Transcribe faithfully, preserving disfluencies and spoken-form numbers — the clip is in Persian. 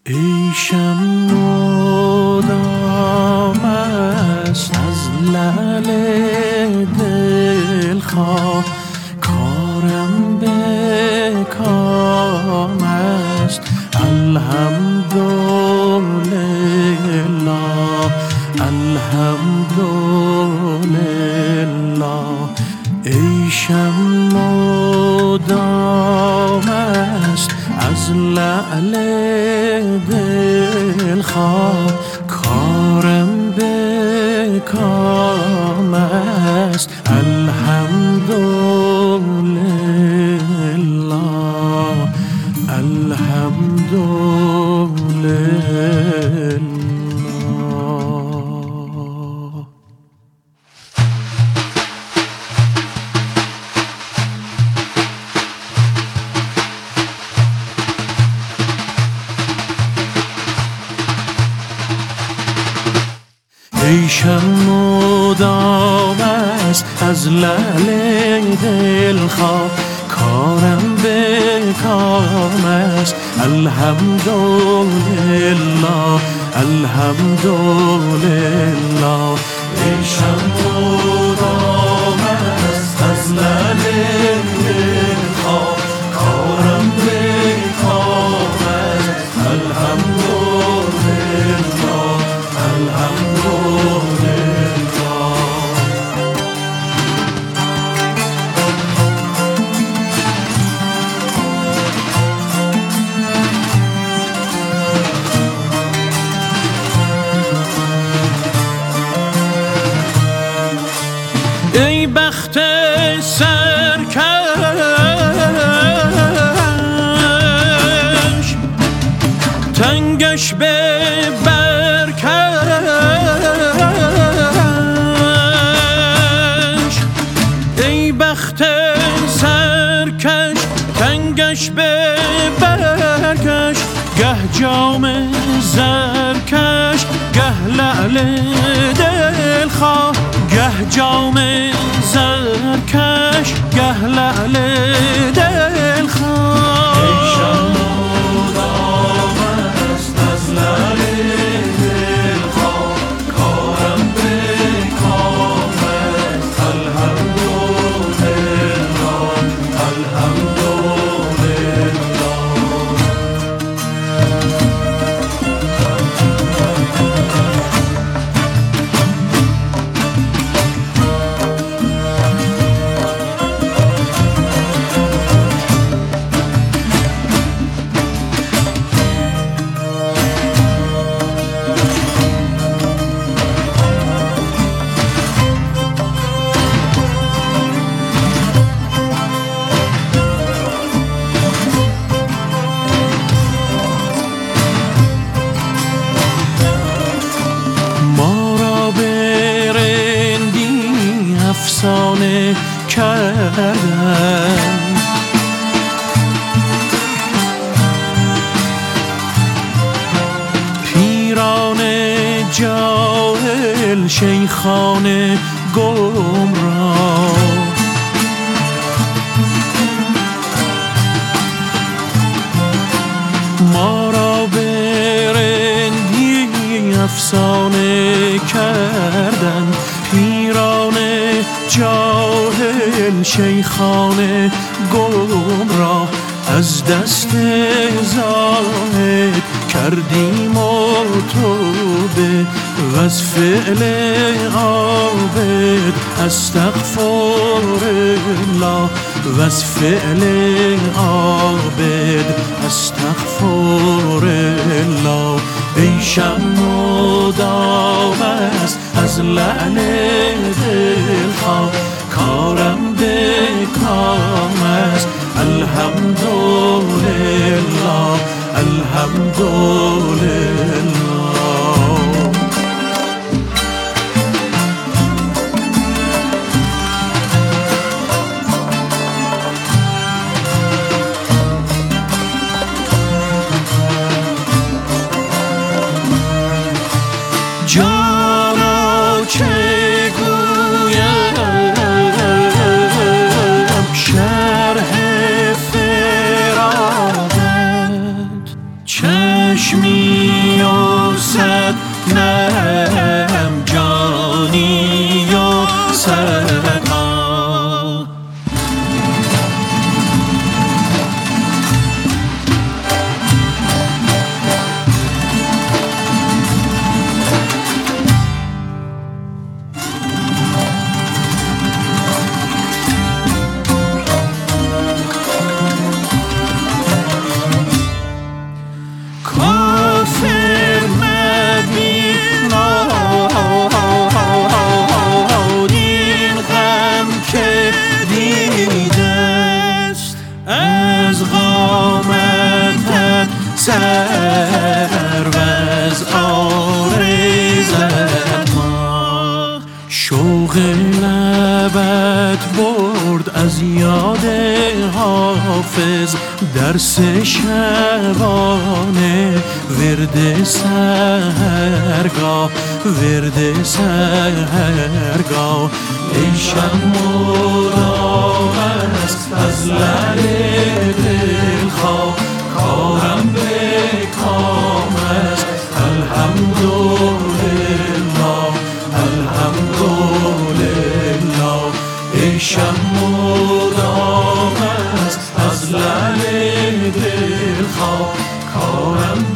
عیشم مدام است از لعل دلخواه، کارم به کام است الحمدلله الحمدلله. عیشم مدام است از لعل دلخواه، کارم به کام است الحمدلله الحمدلله. عیشم مدام است از لعل دلخواه، کارم به کام است الحمدلله الحمدلله. عیشم مدام است از لعل دلخواه، کارم به کام است الحمدلله الحمدلله. ای بخت سرکش، تنگش به برکش. ای بخت سرکش، تنگش به برکش. گه جام زرکش، گه لعل دلخواه. گه جام زرکش، گه لعل دلخواه. عیشم مدام است از لعل دلخواه، کارم به کام است الحمدلله الحمدلله. افسانه کردن پیران جاهل، شیخان گمراه. ما را به رندی افسانه کردن پیران جاهل، شیخان گمراه. از دست زاهد کردیم و توبه، و از فعل عابد استغفرالله، و از فعل عابد استغفرالله. عیشم مدام است از لعل دلخواه، کارم به کام است الحمدلله الحمدلله. جانا چه گویم شرح فراقت، چشم میوسد نم جانی و صدقا. کافر مبیناد این غم که دیدست از قامتت سر و از آرزت ما. شوق لبت برد از یاد حافظ درس شبانه ورد سحرگاه ورد سحرگاه. ای شمع مدام است از لعل دلخواه کارم به کام است الحمدلله الحمدلله. ای شمع مدام است از لعل دلخواه کارم